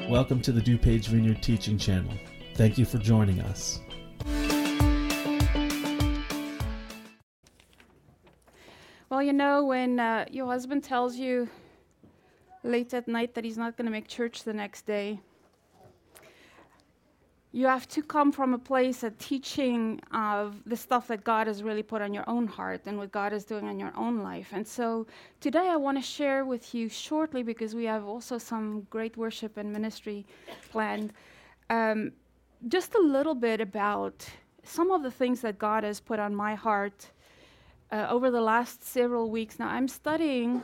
Welcome to the DuPage Vineyard Teaching Channel. Thank you for joining us. Well, you know, when your husband tells you late at night that he's not going to make church the next day, you have to come from a place of teaching of the stuff that God has really put on your own heart and what God is doing in your own life. And so today I want to share with you shortly, because we have also some great worship and ministry planned, just a little bit about some of the things that God has put on my heart over the last several weeks. Now, I'm studying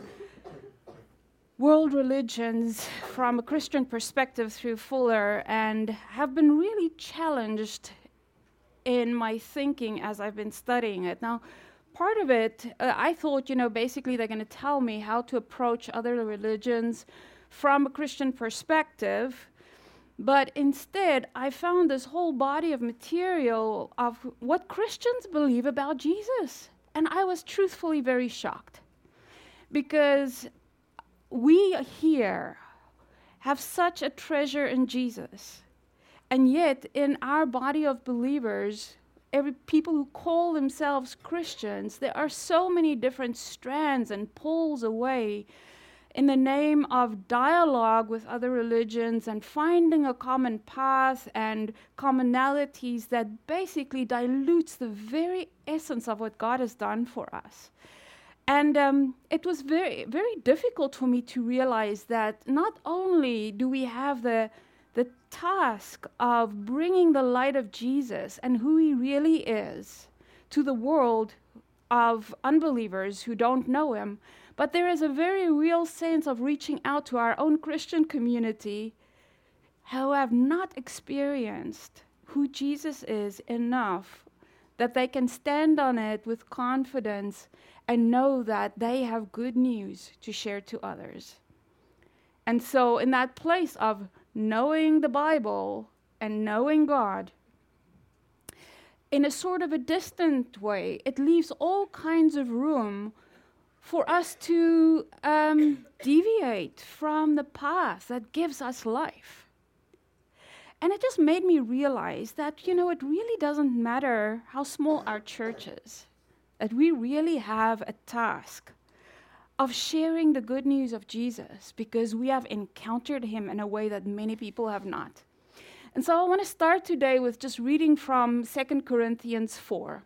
world religions from a Christian perspective through Fuller, and have been really challenged in my thinking as I've been studying it. Now, part of it, I thought, basically they're going to tell me how to approach other religions from a Christian perspective, but instead I found this whole body of material of what Christians believe about Jesus. And I was truthfully very shocked, because we here have such a treasure in Jesus, and yet in our body of believers, people who call themselves Christians, there are so many different strands and pulls away in the name of dialogue with other religions and finding a common path and commonalities that basically dilutes the very essence of what God has done for us. And it was very, very difficult for me to realize that not only do we have the task of bringing the light of Jesus and who he really is to the world of unbelievers who don't know him, but there is a very real sense of reaching out to our own Christian community who have not experienced who Jesus is enough that they can stand on it with confidence and know that they have good news to share to others. And so in that place of knowing the Bible and knowing God, in a sort of a distant way, it leaves all kinds of room for us to deviate from the path that gives us life. And it just made me realize that, it really doesn't matter how small our church is, that we really have a task of sharing the good news of Jesus, because we have encountered him in a way that many people have not. And so I want to start today with just reading from 2 Corinthians 4.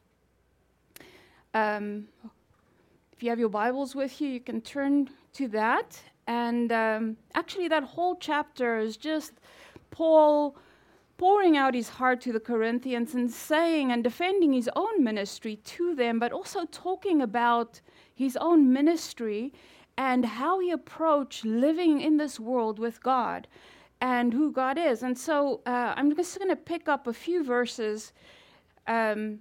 If you have your Bibles with you, you can turn to that. And actually that whole chapter is just Paul pouring out his heart to the Corinthians and saying and defending his own ministry to them, but also talking about his own ministry and how he approached living in this world with God and who God is. And so I'm just going to pick up a few verses. And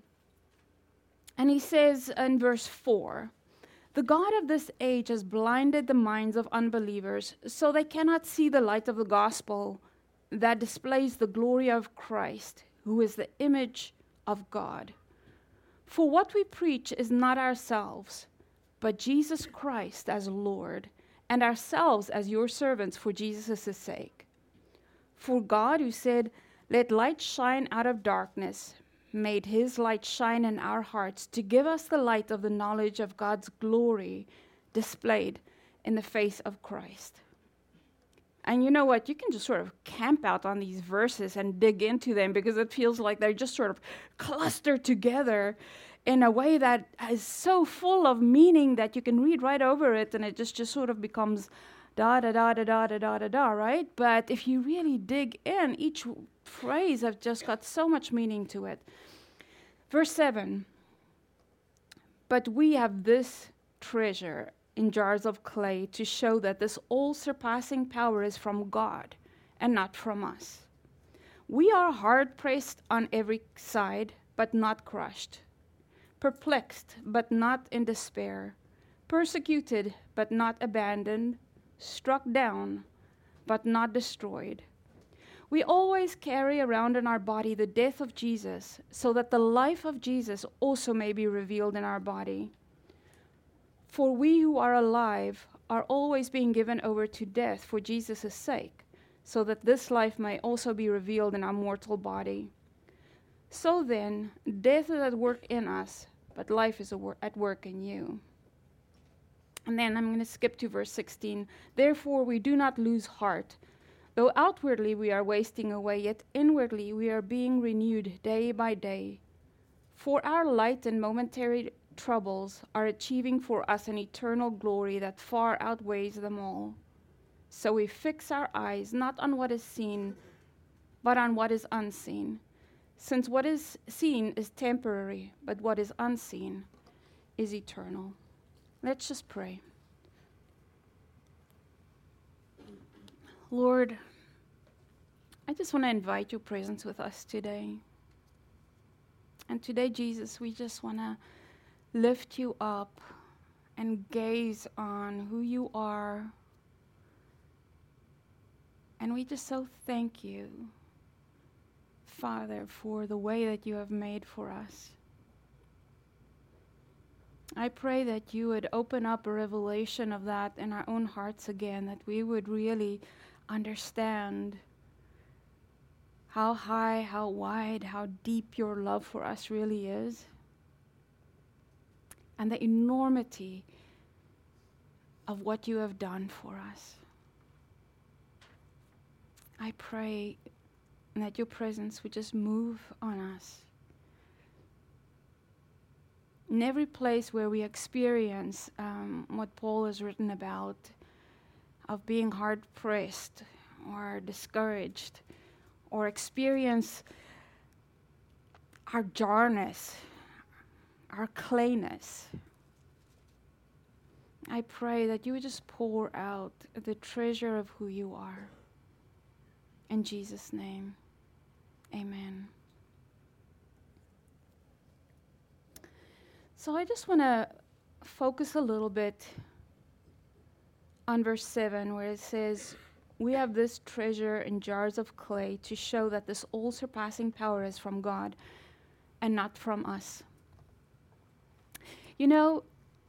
he says in verse 4, "The God of this age has blinded the minds of unbelievers, so they cannot see the light of the gospel that displays the glory of Christ, who is the image of God. For what we preach is not ourselves, but Jesus Christ as Lord, and ourselves as your servants for Jesus' sake. For God, who said, 'Let light shine out of darkness,' made his light shine in our hearts to give us the light of the knowledge of God's glory displayed in the face of Christ." And you know what? You can just sort of camp out on these verses and dig into them, because it feels like they're just sort of clustered together in a way that is so full of meaning that you can read right over it and it just sort of becomes da da da da da da da da da, right? But if you really dig in, each phrase has just got so much meaning to it. Verse 7, "But we have this treasure in jars of clay to show that this all-surpassing power is from God and not from us. We are hard-pressed on every side, but not crushed, perplexed, but not in despair, persecuted, but not abandoned, struck down, but not destroyed. We always carry around in our body the death of Jesus, so that the life of Jesus also may be revealed in our body. For we who are alive are always being given over to death for Jesus' sake, so that this life may also be revealed in our mortal body. So then, death is at work in us, but life is at work in you. And then I'm going to skip to verse 16. Therefore, we do not lose heart. Though outwardly we are wasting away, yet inwardly we are being renewed day by day. For our light and momentary troubles are achieving for us an eternal glory that far outweighs them all. So we fix our eyes not on what is seen, but on what is unseen. Since what is seen is temporary, but what is unseen is eternal. Let's just pray. Lord, I just want to invite your presence with us today. And today, Jesus, we just want to lift you up and gaze on who you are. And we just so thank you, Father, for the way that you have made for us. I pray that you would open up a revelation of that in our own hearts again, that we would really understand how high, how wide, how deep your love for us really is, and the enormity of what you have done for us. I pray that your presence would just move on us. In every place where we experience what Paul has written about, of being hard-pressed or discouraged, or experience our jarness, our clayness, I pray that you would just pour out the treasure of who you are. In Jesus' name, amen. So I just want to focus a little bit on verse 7, where it says, we have this treasure in jars of clay to show that this all-surpassing power is from God and not from us. You know,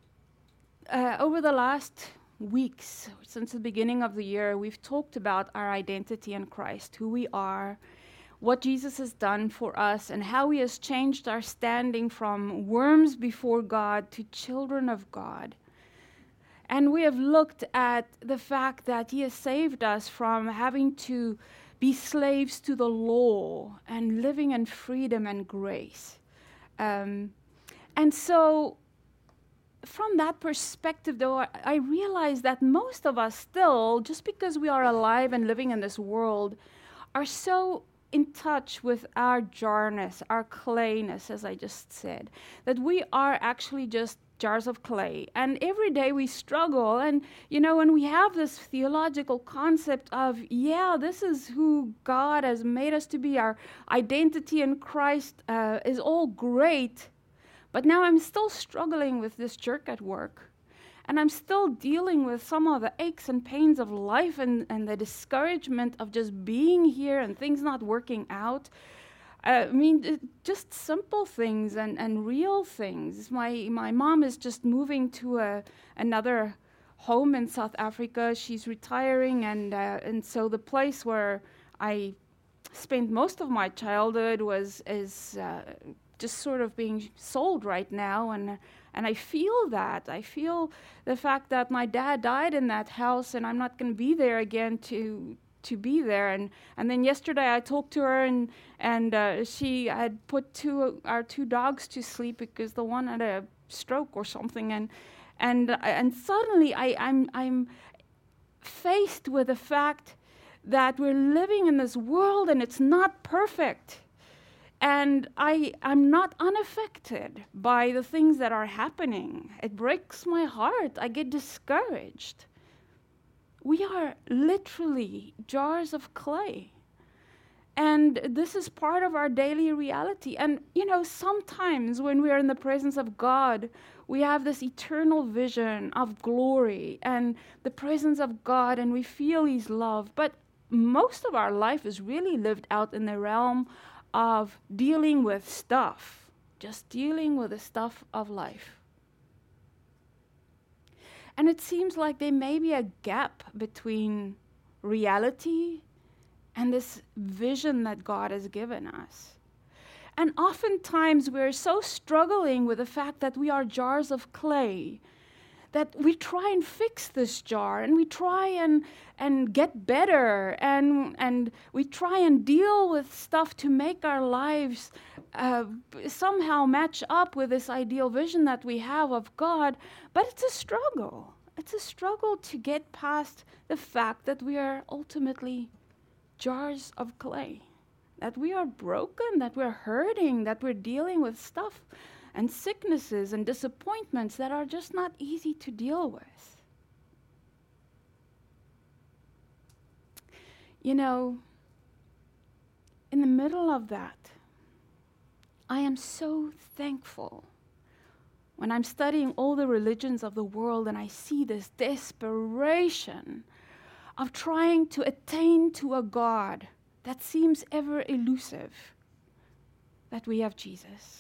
over the last weeks, since the beginning of the year, we've talked about our identity in Christ, who we are, what Jesus has done for us, and how he has changed our standing from worms before God to children of God. And we have looked at the fact that he has saved us from having to be slaves to the law and living in freedom and grace. And so from that perspective, though, I realize that most of us still, just because we are alive and living in this world, are so in touch with our jarness, our clayness, as I just said, that we are actually just jars of clay. And every day we struggle. And, you know, when we have this theological concept of, yeah, this is who God has made us to be, our identity in Christ is all great. But now I'm still struggling with this jerk at work. And I'm still dealing with some of the aches and pains of life and the discouragement of just being here and things not working out. I mean, just simple things and real things. My mom is just moving to another home in South Africa. She's retiring, and so the place where I spent most of my childhood is just sort of being sold right now, and I feel that. I feel the fact that my dad died in that house, and I'm not going to be there again to be there. And then yesterday I talked to her, and she had put our two dogs to sleep because the one had a stroke or something, and suddenly I'm faced with the fact that we're living in this world and it's not perfect. And I'm not unaffected by the things that are happening. It breaks my heart. I get discouraged. We are literally jars of clay. And this is part of our daily reality. And, you know, sometimes when we are in the presence of God, we have this eternal vision of glory and the presence of God, and we feel his love. But most of our life is really lived out in the realm of dealing with stuff, just dealing with the stuff of life. And it seems like there may be a gap between reality and this vision that God has given us. And oftentimes we're so struggling with the fact that we are jars of clay, that we try and fix this jar, and we try and get better, and we try and deal with stuff to make our lives somehow match up with this ideal vision that we have of God. But it's a struggle. It's a struggle to get past the fact that we are ultimately jars of clay, that we are broken, that we're hurting, that we're dealing with stuff and sicknesses and disappointments that are just not easy to deal with. You know, in the middle of that, I am so thankful when I'm studying all the religions of the world and I see this desperation of trying to attain to a God that seems ever elusive, that we have Jesus.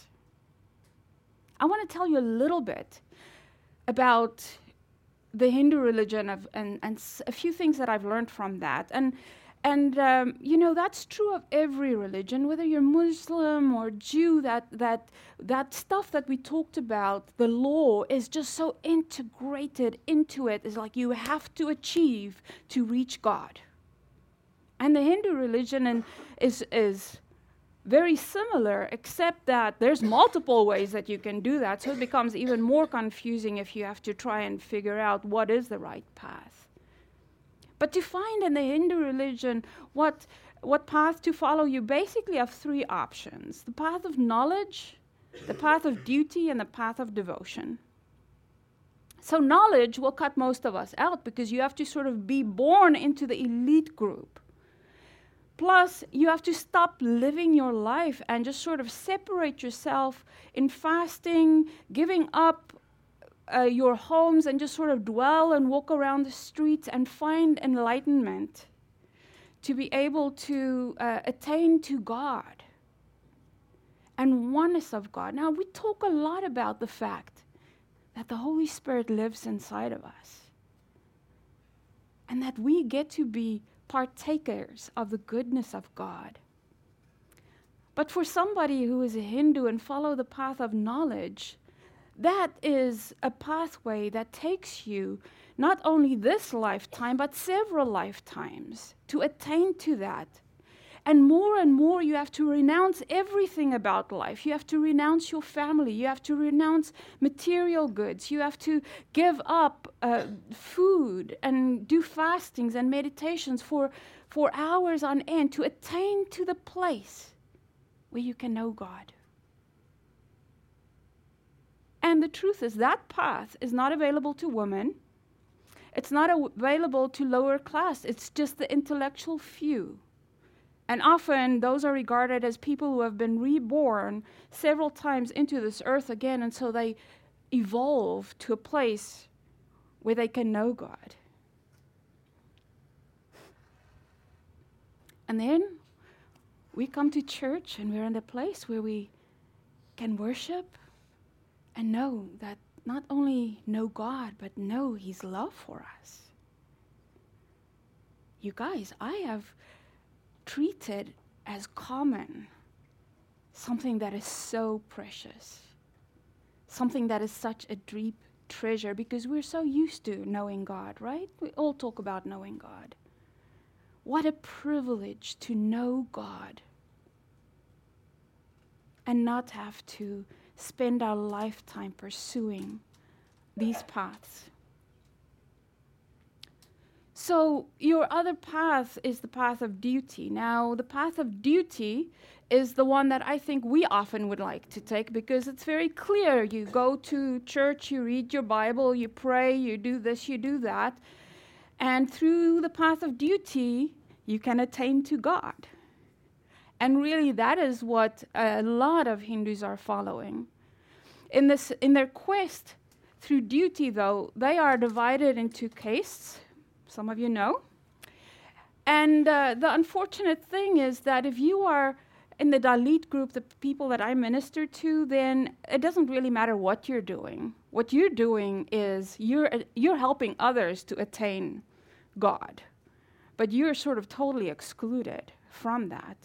I want to tell you a little bit about the Hindu religion and a few things that I've learned from that. And you know, that's true of every religion, whether you're Muslim or Jew, that stuff that we talked about, the law is just so integrated into it. It's like you have to achieve to reach God. And the Hindu religion is very similar, except that there's multiple ways that you can do that, so it becomes even more confusing if you have to try and figure out what is the right path. But to find in the Hindu religion what path to follow, you basically have three options: the path of knowledge, the path of duty, and the path of devotion. So knowledge will cut most of us out because you have to sort of be born into the elite group. Plus, you have to stop living your life and just sort of separate yourself in fasting, giving up your homes, and just sort of dwell and walk around the streets and find enlightenment to be able to attain to God and oneness of God. Now, we talk a lot about the fact that the Holy Spirit lives inside of us and that we get to be partakers of the goodness of God. But for somebody who is a Hindu and follow the path of knowledge, that is a pathway that takes you not only this lifetime, but several lifetimes to attain to that. And more you have to renounce everything about life. You have to renounce your family. You have to renounce material goods. You have to give up food and do fastings and meditations for hours on end to attain to the place where you can know God. And the truth is that path is not available to women. It's not available to lower class. It's just the intellectual few. And often those are regarded as people who have been reborn several times into this earth again, and so they evolve to a place where they can know God. And then we come to church and we're in a place where we can worship and know that not only know God, but know His love for us. You guys, I have treated as common something that is so precious, something that is such a deep treasure, because we're so used to knowing God, right? We all talk about knowing God. What a privilege to know God and not have to spend our lifetime pursuing these paths. So your other path is the path of duty. Now, the path of duty is the one that I think we often would like to take because it's very clear. You go to church, you read your Bible, you pray, you do this, you do that. And through the path of duty, you can attain to God. And really, that is what a lot of Hindus are following. In their quest through duty, though, they are divided into castes. Some of you know. And the unfortunate thing is that if you are in the Dalit group, the people that I minister to, then it doesn't really matter what you're doing. What you're doing is you're helping others to attain God. but you're sort of totally excluded from that.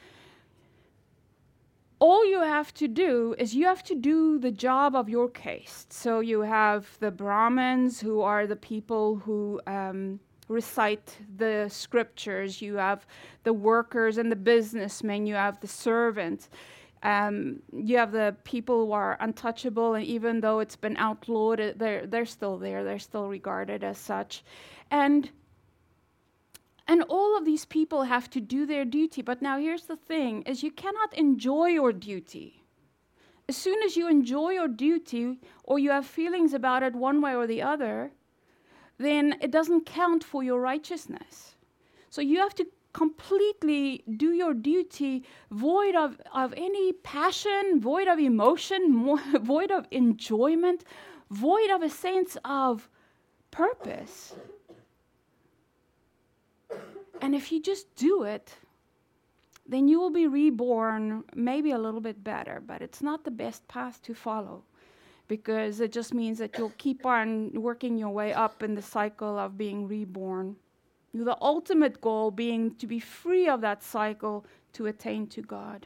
All you have to do is you have to do the job of your caste. So you have the Brahmins, who are the people who recite the scriptures. You have the workers and the businessmen. You have the servants. You have the people who are untouchable, and even though it's been outlawed, they're still there. They're still regarded as such. And all of these people have to do their duty. But now here's the thing, is you cannot enjoy your duty. As soon as you enjoy your duty, or you have feelings about it one way or the other, then it doesn't count for your righteousness. So you have to completely do your duty, void of any passion, void of emotion, void of enjoyment, void of a sense of purpose. And if you just do it, then you will be reborn maybe a little bit better, but it's not the best path to follow, because it just means that you'll keep on working your way up in the cycle of being reborn. The ultimate goal being to be free of that cycle to attain to God.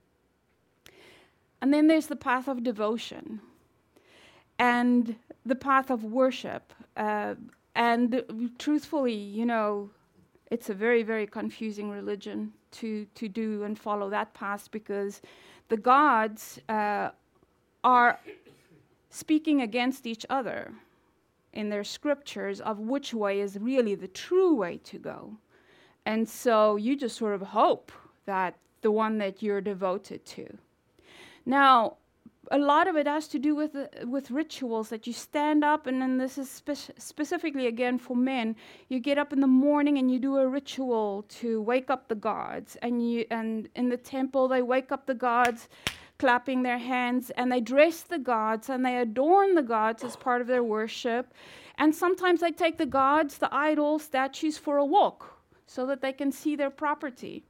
And then there's the path of devotion and the path of worship. And truthfully, it's a very, very confusing religion to do and follow that path, because the gods are speaking against each other in their scriptures of which way is really the true way to go. And so you just sort of hope that the one that you're devoted to. Now, a lot of it has to do with rituals that you stand up, and then this is specifically again for men. You get up in the morning and you do a ritual to wake up the gods, and in the temple they wake up the gods, clapping their hands, and they dress the gods and they adorn the gods as part of their worship. And sometimes they take the gods, the idol statues, for a walk so that they can see their property.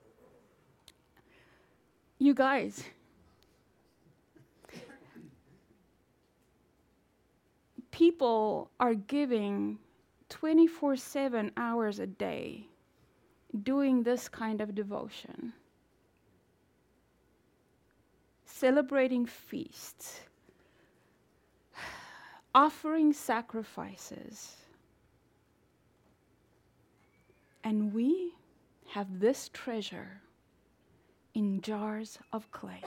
You guys, people are giving 24/7 hours a day doing this kind of devotion. Celebrating feasts, offering sacrifices. And we have this treasure in jars of clay.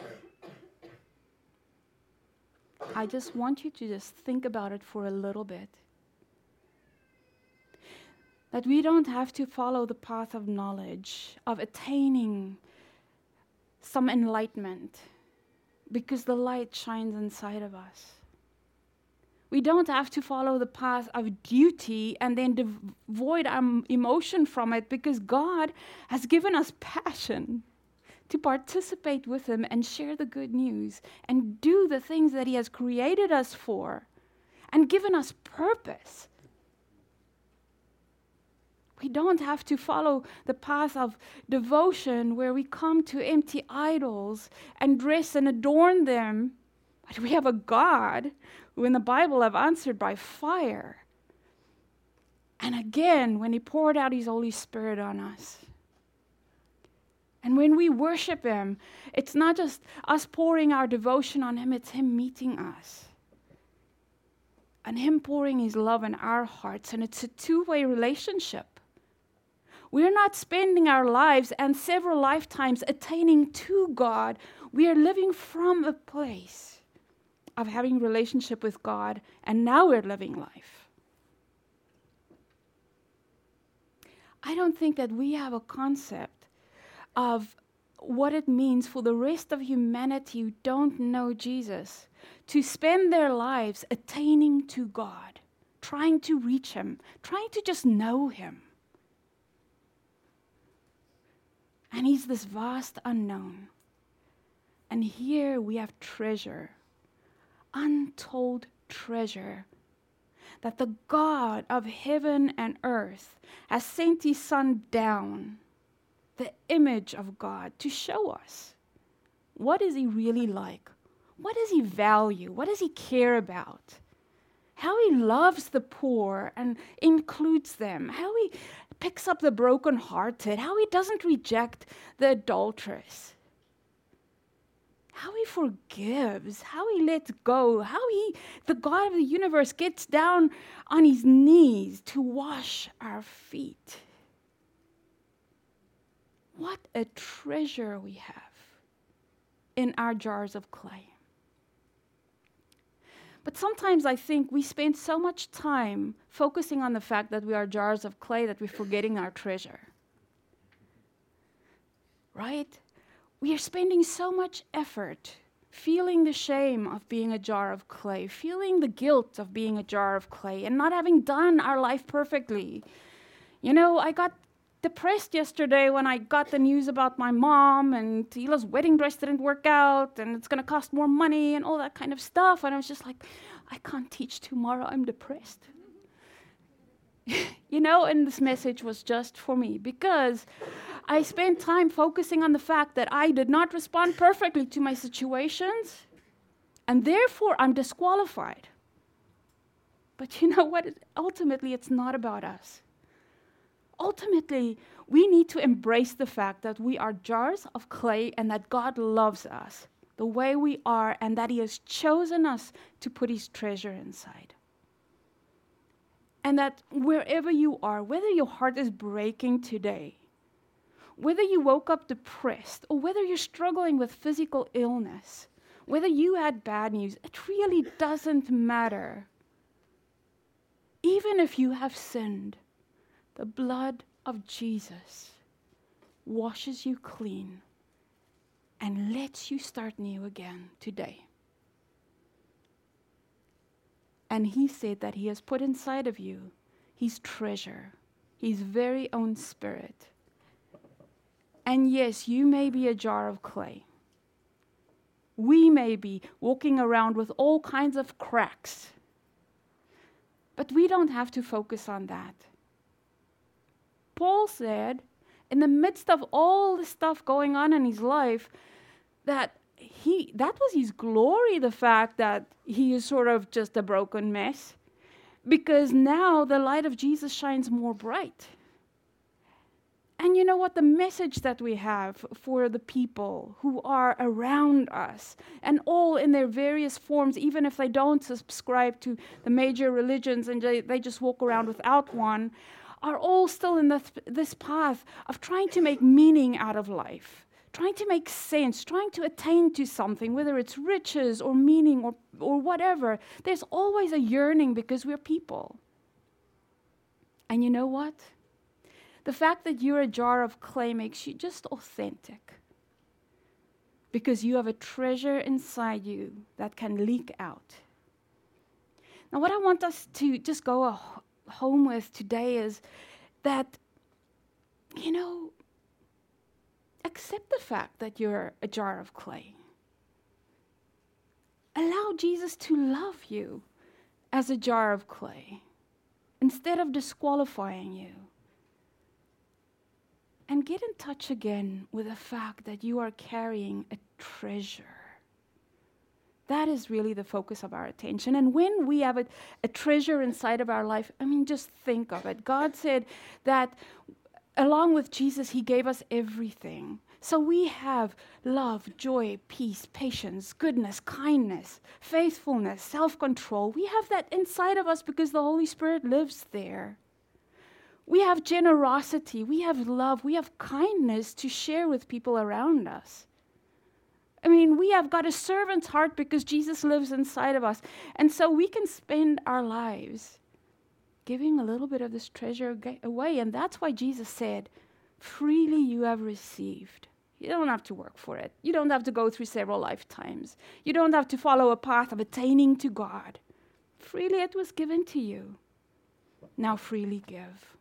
I just want you to just think about it for a little bit. That we don't have to follow the path of knowledge, of attaining some enlightenment, because the light shines inside of us. We don't have to follow the path of duty and then devoid our emotion from it, because God has given us passion to participate with Him and share the good news and do the things that He has created us for and given us purpose. We don't have to follow the path of devotion where we come to empty idols and dress and adorn them. But we have a God who in the Bible have answered by fire. And again, when He poured out His Holy Spirit on us. And when we worship Him, it's not just us pouring our devotion on Him, it's Him meeting us. And Him pouring His love in our hearts. And it's a two-way relationship. We're not spending our lives and several lifetimes attaining to God. We are living from a place of having relationship with God, and now we're living life. I don't think that we have a concept of what it means for the rest of humanity who don't know Jesus to spend their lives attaining to God, trying to reach Him, trying to just know Him. And He's this vast unknown. And here we have treasure, untold treasure, that the God of heaven and earth has sent His Son down, the image of God, to show us what is He really like, what does He value, what does He care about, how He loves the poor and includes them, how He picks up the brokenhearted, how he doesn't reject the adulteress, how he forgives, how he lets go, how the God of the universe, gets down on his knees to wash our feet. What a treasure we have in our jars of clay. But sometimes I think we spend so much time focusing on the fact that we are jars of clay that we're forgetting our treasure. Right? We are spending so much effort feeling the shame of being a jar of clay, feeling the guilt of being a jar of clay, and not having done our life perfectly. You know, I got depressed yesterday when I got the news about my mom, and Hila's wedding dress didn't work out, and it's going to cost more money and all that kind of stuff. And I was just like, I can't teach tomorrow. I'm depressed. You know, and this message was just for me because I spent time focusing on the fact that I did not respond perfectly to my situations, and therefore I'm disqualified. But you know what? Ultimately, it's not about us. Ultimately, we need to embrace the fact that we are jars of clay and that God loves us the way we are and that He has chosen us to put His treasure inside. And that wherever you are, whether your heart is breaking today, whether you woke up depressed, or whether you're struggling with physical illness, whether you had bad news, it really doesn't matter. Even if you have sinned, the blood of Jesus washes you clean and lets you start new again today. And He said that He has put inside of you His treasure, His very own Spirit. And yes, you may be a jar of clay. We may be walking around with all kinds of cracks. But we don't have to focus on that. Paul said, in the midst of all the stuff going on in his life, that was his glory, the fact that he is sort of just a broken mess. Because now the light of Jesus shines more bright. And you know what? The message that we have for the people who are around us, and all in their various forms, even if they don't subscribe to the major religions and they just walk around without one, are all still in this path of trying to make meaning out of life, trying to make sense, trying to attain to something, whether it's riches or meaning or whatever. There's always a yearning because we're people. And you know what? The fact that you're a jar of clay makes you just authentic. Because you have a treasure inside you that can leak out. Now, what I want us to just go home with today is that, you know, accept the fact that you're a jar of clay. Allow Jesus to love you as a jar of clay instead of disqualifying you. And get in touch again with the fact that you are carrying a treasure. That is really the focus of our attention. And when we have a treasure inside of our life, I mean, just think of it. God said that along with Jesus, He gave us everything. So we have love, joy, peace, patience, goodness, kindness, faithfulness, self-control. We have that inside of us because the Holy Spirit lives there. We have generosity, we have love, we have kindness to share with people around us. I mean, we have got a servant's heart because Jesus lives inside of us. And so we can spend our lives giving a little bit of this treasure away. And that's why Jesus said, freely you have received. You don't have to work for it. You don't have to go through several lifetimes. You don't have to follow a path of attaining to God. Freely it was given to you. Now freely give.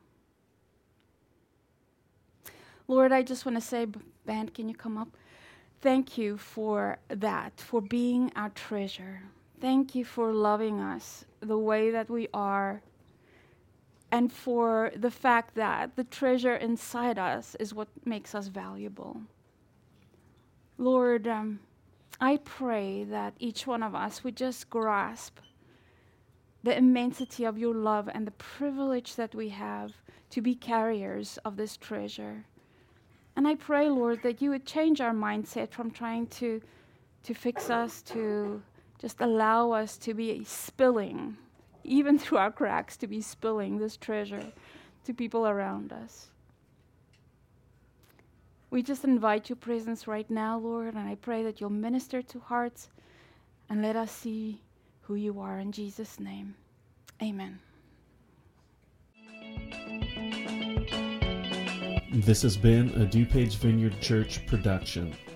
Lord, I just want to say, band, can you come up? Thank you for that, for being our treasure. Thank you for loving us the way that we are, and for the fact that the treasure inside us is what makes us valuable. Lord, I pray that each one of us would just grasp the immensity of your love and the privilege that we have to be carriers of this treasure. And I pray, Lord, that you would change our mindset from trying to fix us, to just allow us to be spilling, even through our cracks, to be spilling this treasure to people around us. We just invite your presence right now, Lord, and I pray that you'll minister to hearts and let us see who you are in Jesus' name. Amen. This has been a DuPage Vineyard Church production.